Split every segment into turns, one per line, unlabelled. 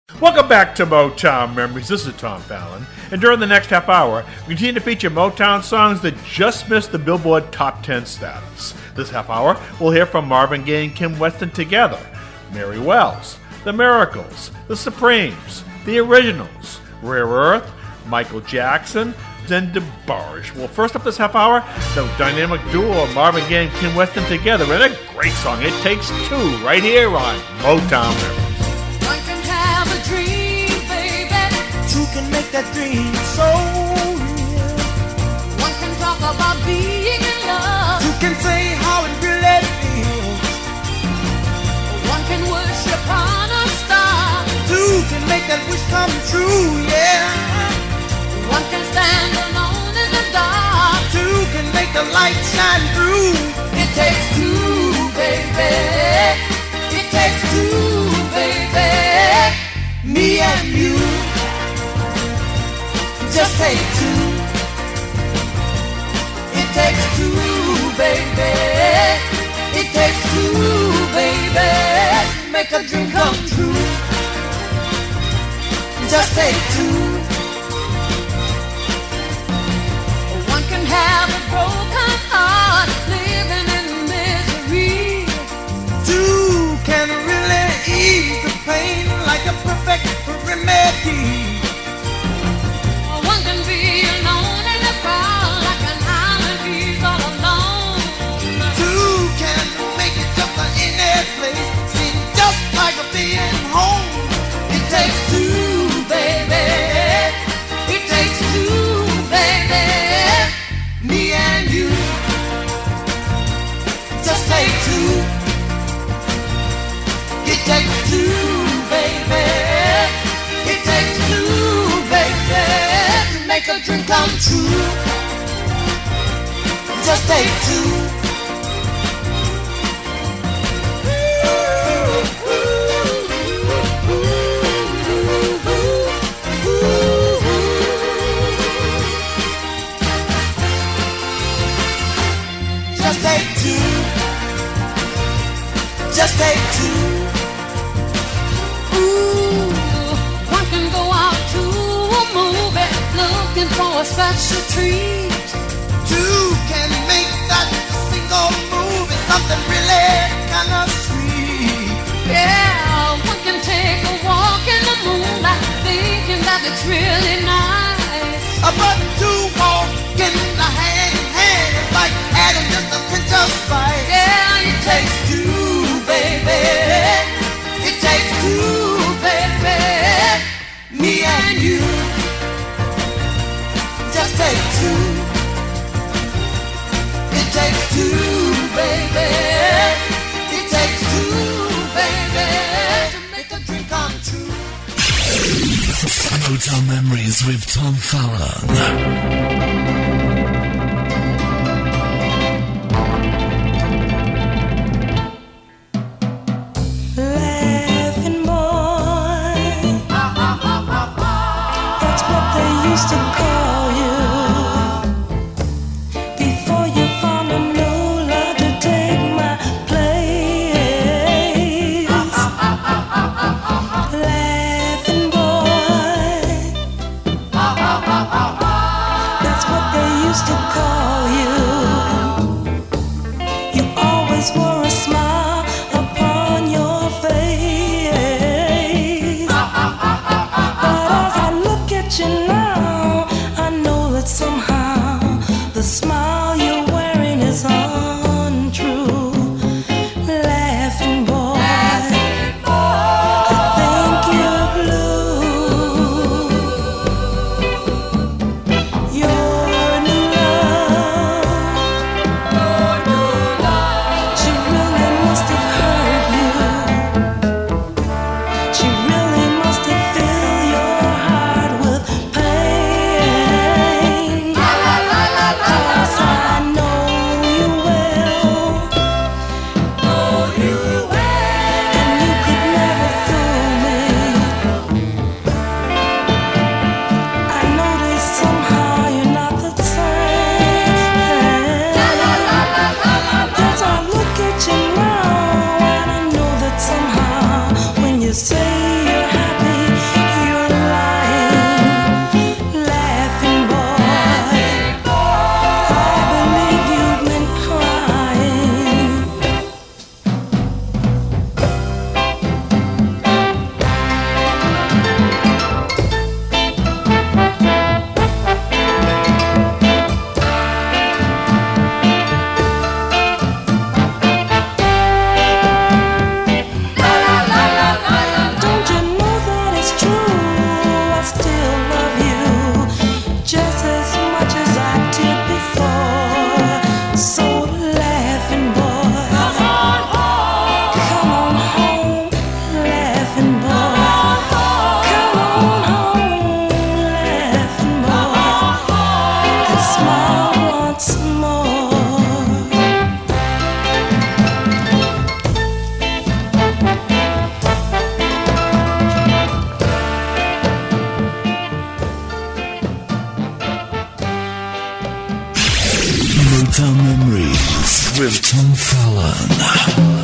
Welcome back to Motown Memories. This is Tom Fallon. And during the next half hour, we continue to feature Motown songs that just missed the Billboard Top 10 status. This half hour, we'll hear from Marvin Gaye and Kim Weston together, Mary Wells, The Miracles, The Supremes, The Originals, Rare Earth, Michael Jackson, and DeBarge. Well, first up this half hour, the dynamic duo of Marvin Gaye and Kim Weston together in a great song, It Takes Two, right here on Motown Memories.
Two can make that dream so real.
One can talk about being in love.
Two can say how it really feels.
One can worship on a star.
Two can make that wish come true, yeah.
One can stand alone in the dark.
Two can make the light shine through.
It takes two, baby. It takes two, baby.
Me and you. Just take two. It takes two, baby. It takes two, baby. Make a dream come true. Just take two.
One can have a broken heart, living in misery.
Two can really ease the pain like a perfect remedy.
One can be alone in the crowd like an island he's all alone.
Two can make it just in their place, seem just like a being home. It takes two, baby. It takes two, baby. Me and you. Just take two. It takes two, baby. It takes two, baby. Make a dream come true. Just take two. Just take two. Just take two.
Ooh, one can go out to a movie looking for such a treat.
Two can make that single move. It's something really kind of sweet.
Yeah, one can take a walk in the moonlight thinking that it's really nice.
But two walk in the hand in hand. It's like adding just a pinch of spice.
Yeah,
it takes two, baby. It takes two, baby. Me and you. Just take two. It takes two, baby. It takes two, baby. To make a dream come true.
Motown Memories with Tom Fallon.
To call you before you found a new love to take my place. Laughing boy, that's what they
with Tom Fallon.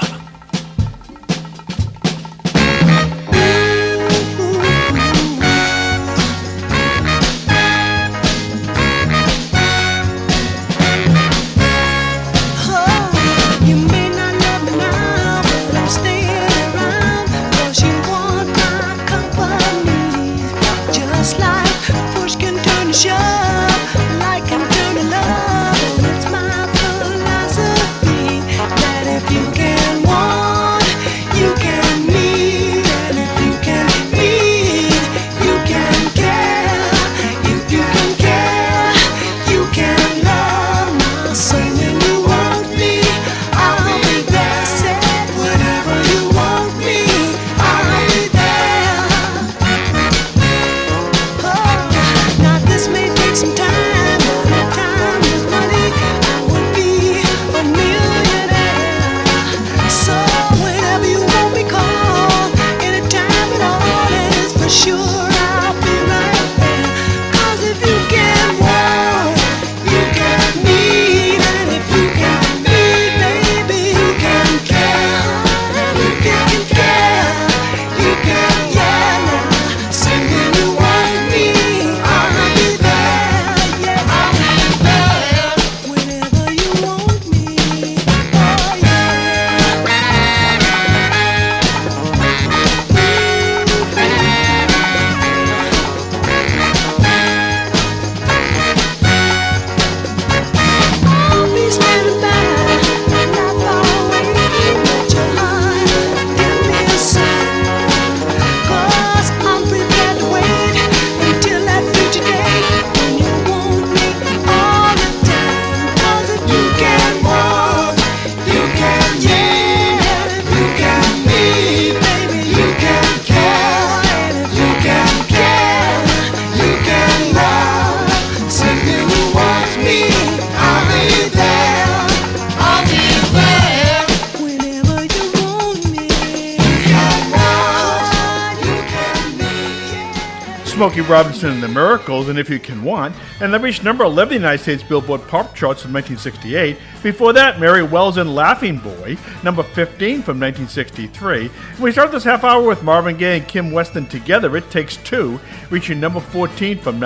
Smokey Robinson and the Miracles, and If You Can Want, and that reached number 11 in the United States Billboard Pop Charts in 1968. Before that, Mary Wells and Laughing Boy, number 15 from 1963. And we start this half hour with Marvin Gaye and Kim Weston together, It Takes Two, reaching number 14 from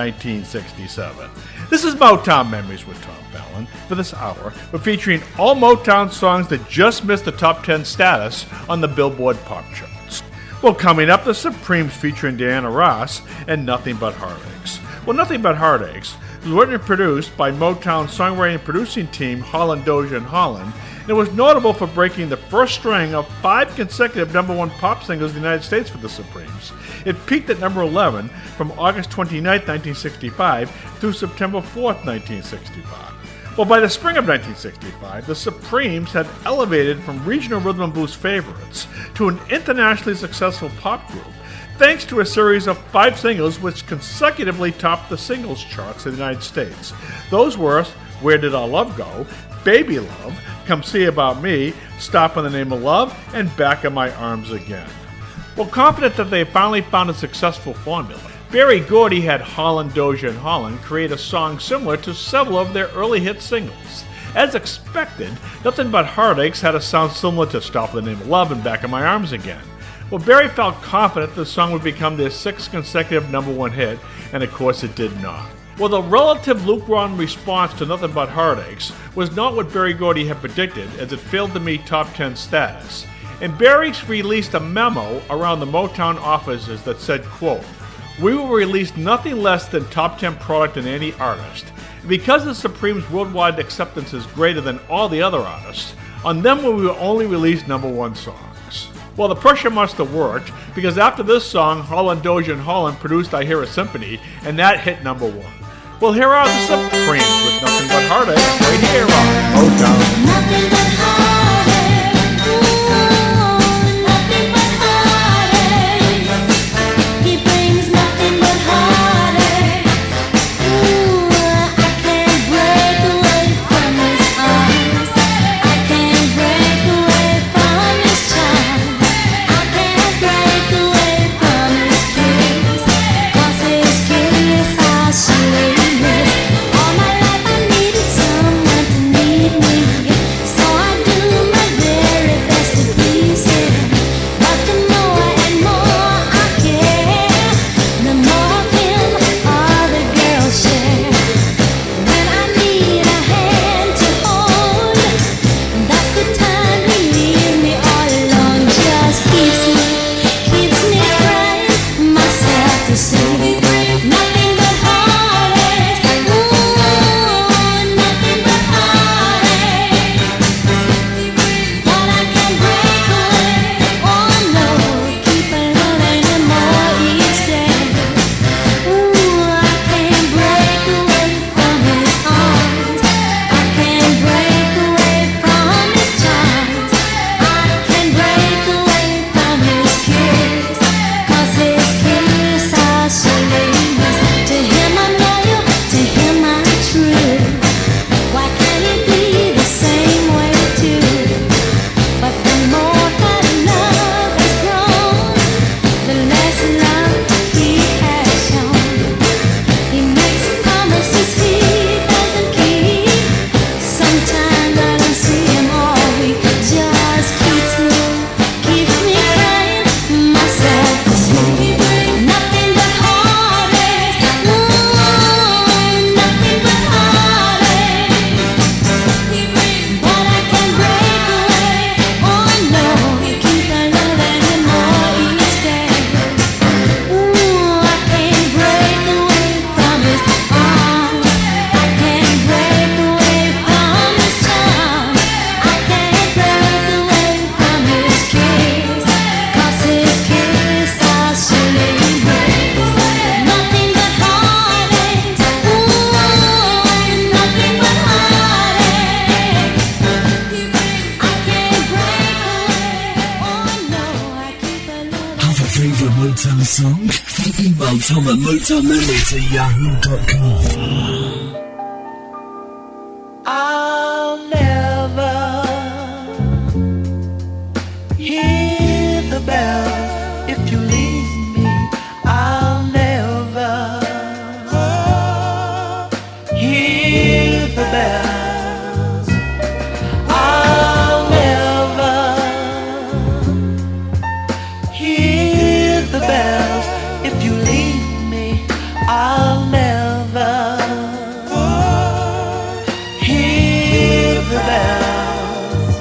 1967. This is Motown Memories with Tom Fallon. For this hour, we're featuring all Motown songs that just missed the top 10 status on the Billboard Pop Charts. Well, coming up, the Supremes featuring Diana Ross and Nothing But Heartaches. Well, Nothing But Heartaches was written and produced by Motown songwriting and producing team Holland, Dozier and Holland, and it was notable for breaking the first string of 5 consecutive number 1 pop singles in the United States for the Supremes. It peaked at number 11 from August 29, 1965 through September 4, 1965. Well, by the spring of 1965, the Supremes had elevated from regional rhythm and blues favorites to an internationally successful pop group, thanks to a series of 5 singles which consecutively topped the singles charts in the United States. Those were Where Did Our Love Go?, Baby Love, Come See About Me, Stop in the Name of Love, and Back in My Arms Again. Well, confident that they finally found a successful formula, Berry Gordy had Holland, Dozier and Holland create a song similar to several of their early hit singles. As expected, Nothing But Heartaches had a sound similar to Stop in the Name of Love and Back in My Arms Again. Well, Berry felt confident the song would become their 6th consecutive number 1 hit, and of course it did not. Well, the relative lukewarm response to Nothing But Heartaches was not what Berry Gordy had predicted, as it failed to meet top 10 status. And Berry released a memo around the Motown offices that said, quote, "We will release nothing less than top 10 product in any artist. Because the Supremes' worldwide acceptance is greater than all the other artists, on them we will only release number 1 songs." Well, the pressure must have worked, because after this song, Holland, Dozier and Holland produced I Hear a Symphony, and that hit number 1. Well, here are the Supremes with Nothing But Heartache, right here on Motown.
Nothing but heartache, ooh, nothing but heartache. He brings nothing but heartache. Ooh, I can't break away from his arms. I can't break away from his charm. I can't break away from his kiss. 'Cause his kiss are sweetness. All my life I needed someone to need me.
Motown song? Email Tom at motownmemories@yahoo.com.
I'll never hear the bells if you leave me. I'll never hear the bells. I'll never hear the bells if you leave me. I'll never hear the bells.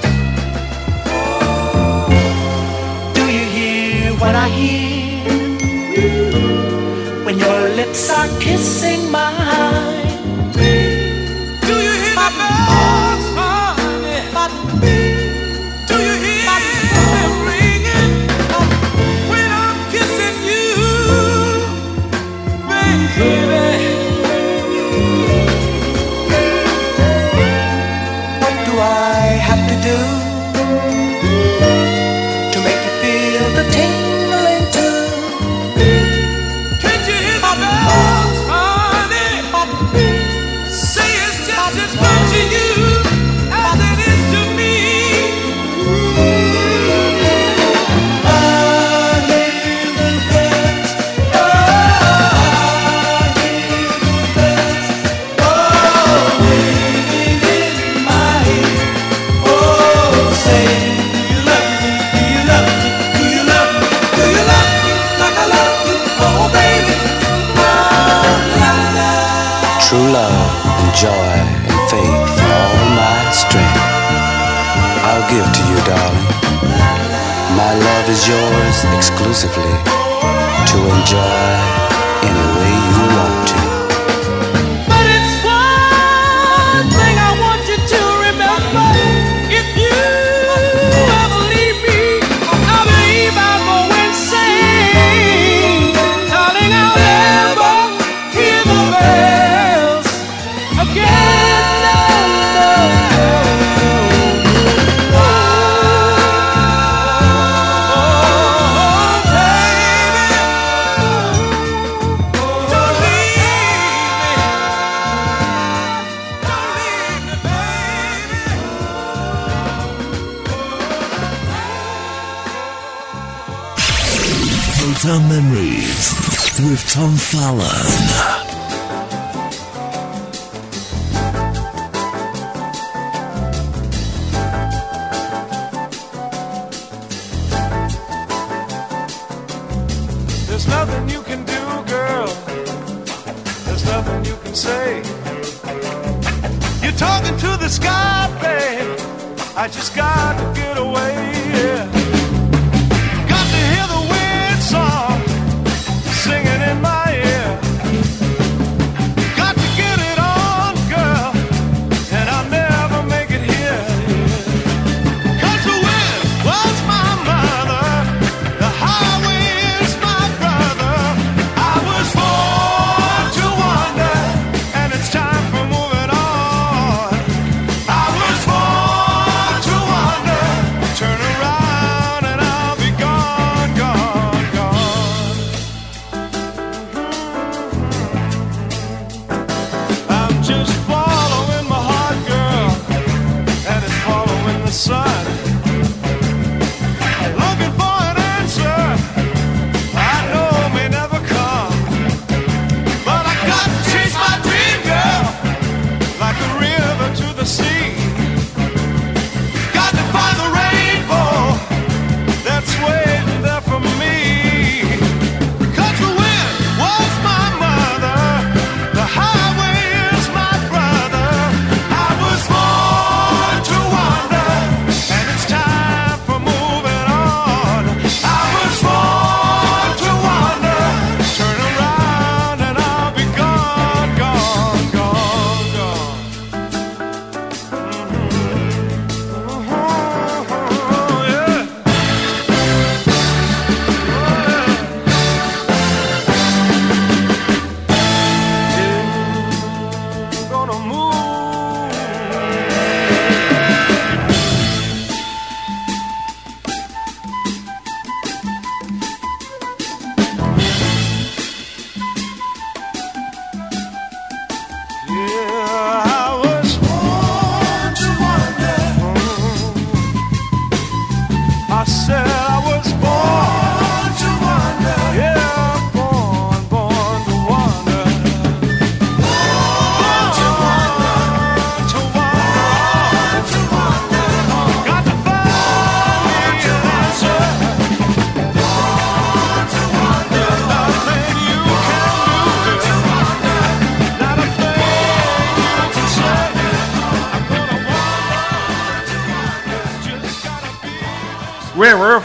Do you hear what I hear when your lips are kissing mine? Do you hear the bells, honey? Do you hear them ringing when I'm kissing you, baby? What do I have to do to make you feel the tingling too? Can't you hear the bells, honey? Say it's just as much to you as it is to me. I hear the bells. I hear the bells. Oh, ringing in my ear. Oh, say, do you love me? Do you love me? Do you love me? Do you love me like I love you? Oh, baby. Oh, la, la.
True love and joy and faith are all my strength. I'll give to you, darling. My love is yours exclusively to enjoy any way you want to.
But it's one thing I want you to remember. If you ever leave me, I believe I'll go insane. Darling, I'll never hear the bells again. No, no, no. Oh, baby, don't leave me. Don't leave me, baby.
Motown Memories with Tom Fallon.
There's nothing you can do, girl. There's nothing you can say. You're talking to the sky, babe. I just got to get away. Yeah. Got to hear the wind song singing in my ear. Got to get it on, girl, and I'll never make it here. 'Cause the wind was my mother, the highway is my brother. I was born to wander, and it's time for moving on. I was born to wander, turn around.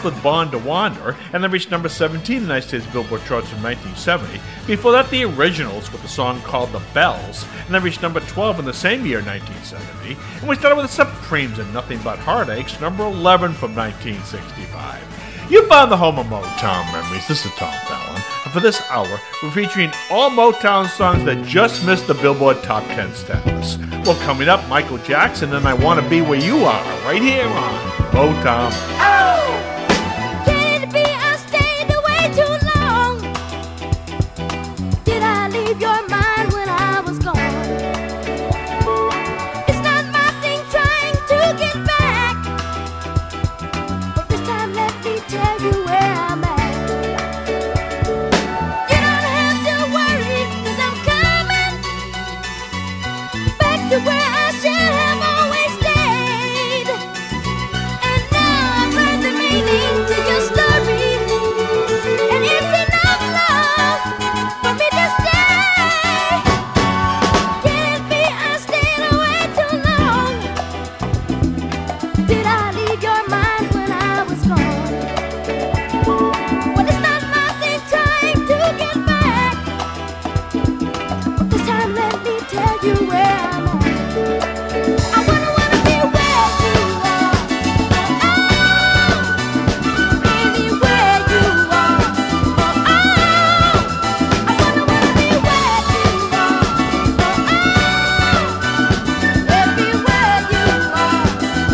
with Born to Wander, and then reached number 17 in the United States Billboard charts in 1970. Before that, the Originals with a song called The Bells, and then reached number 12 in the same year, 1970. And we started with the Supremes and Nothing But Heartaches, number 11 from 1965. You found the home of Motown memories. This is Tom Fallon. And for this hour, we're featuring all Motown songs that just missed the Billboard Top 10 status. Well, coming up, Michael Jackson and I Want to Be Where You Are, right here on Motown.
Can it be I stayed away too long? Did I leave your mind when I was gone? It's not my thing trying to get back, but this time let me tell you where I'm at. You don't have to worry, 'cause I'm coming back to where I should have always stayed. And now I've heard the meaning to your story, and it's enough love for me to stay. Can't be I stayed away too long. Did I leave your mind when I was gone? Well, it's not my thing trying to get back, but this time let me tell you where I'm at. I wanna be where you are. Oh, anywhere you are. Oh, I wanna be where you are. Oh, everywhere you are.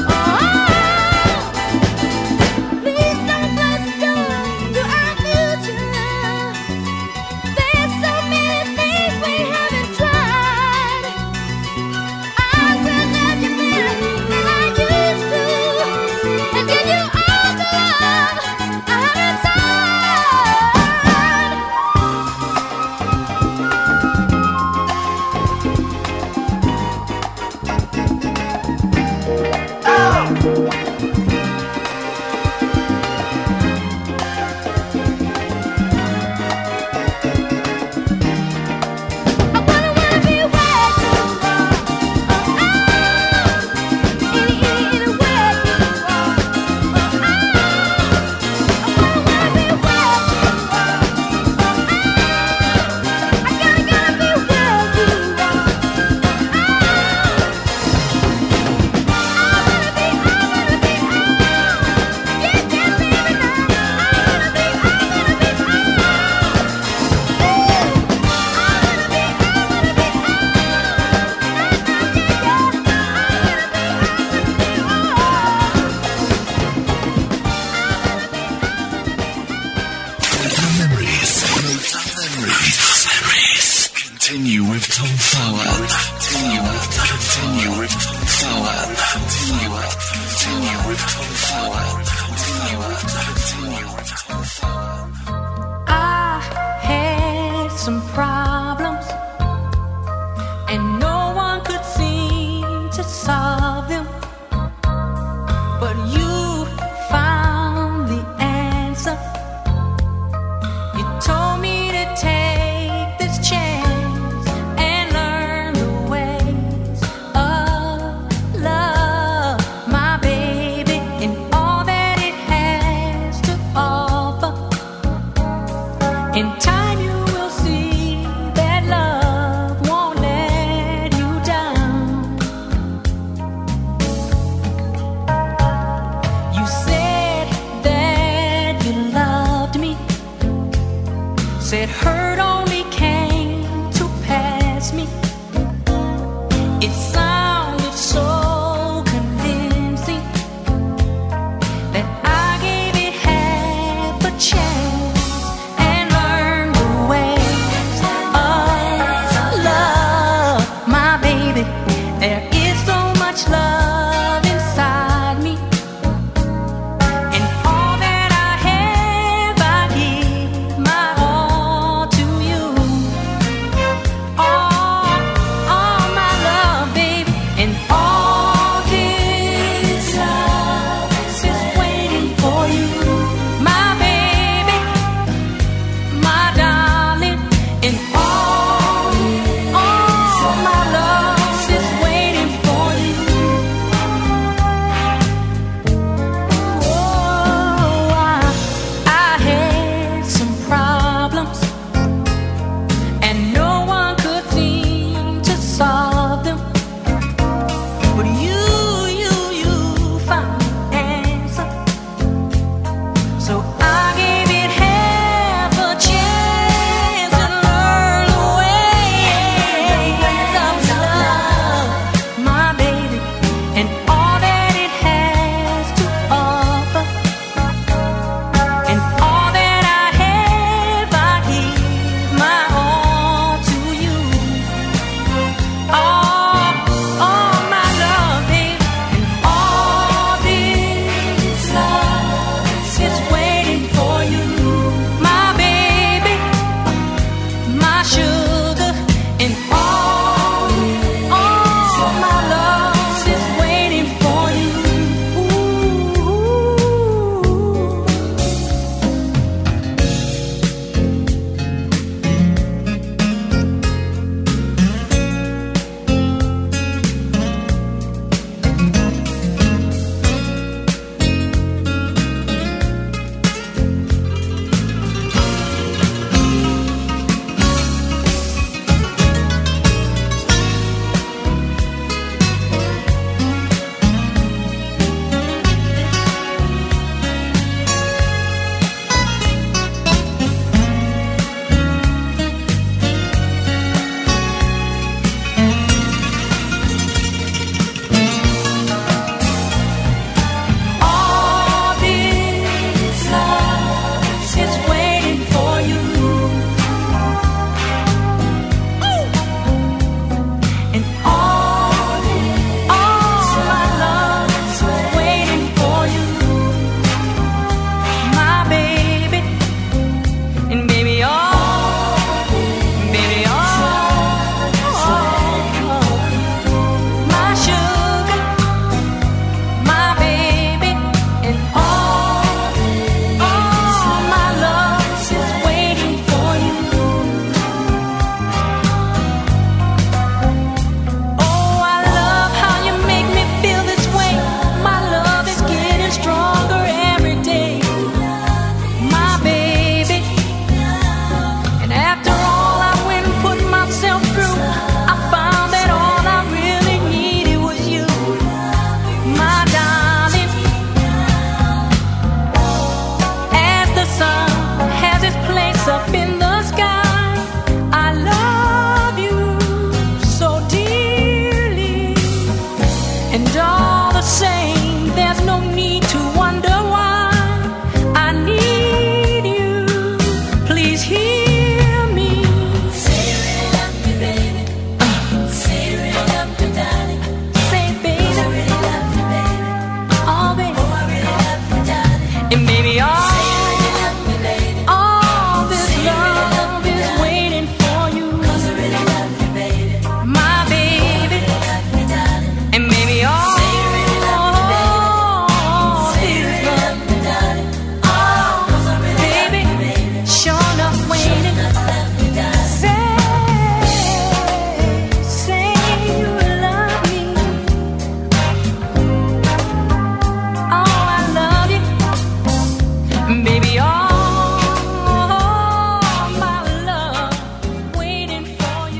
Oh, please don't close the door to our future. There's so many things we haven't tried. I will love you better than I used to, and give you all the love I have inside. I wanna be where you are. Oh, anywhere you are. Oh, I wanna be where you are. Oh, I gotta be where you are.
Motown Memories. Continue with Tom Fallon. Continue with Tom Fallon. Continue with Tom Fallon.
I had some problems, and no one could seem to solve them. But you found the answer. You told me to take this chance and learn the ways of love, my baby, and all that it has to offer. In time you will see that love won't let you down. You said that you loved me, said hurt only came to pass me. It sounded so convincing that I gave it half a chance and learned the ways of love, my baby. There is so much love inside me, and all that I have, I give my all to you.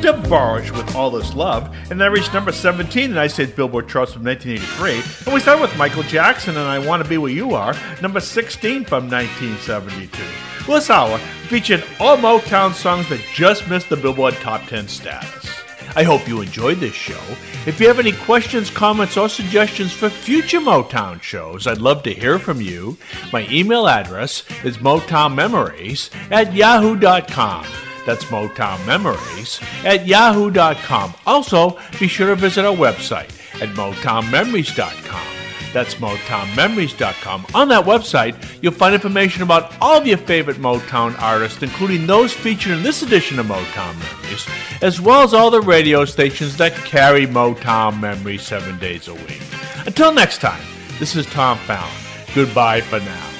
DeBarge with All This Love, and that reached number 17 in the United States Billboard charts from 1983. And we started with Michael Jackson and I Want to Be Where You Are, number 16 from 1972. Well, this hour featured all Motown songs that just missed the Billboard Top 10 status. I hope you enjoyed this show. If you have any questions, comments, or suggestions for future Motown shows, I'd love to hear from you. My email address is motownmemories@yahoo.com. That's motownmemories@yahoo.com. Also, be sure to visit our website at motownmemories.com. That's motownmemories.com. On that website, you'll find information about all of your favorite Motown artists, including those featured in this edition of Motown Memories, as well as all the radio stations that carry Motown Memories 7 days a week. Until next time, this is Tom Fallon. Goodbye for now.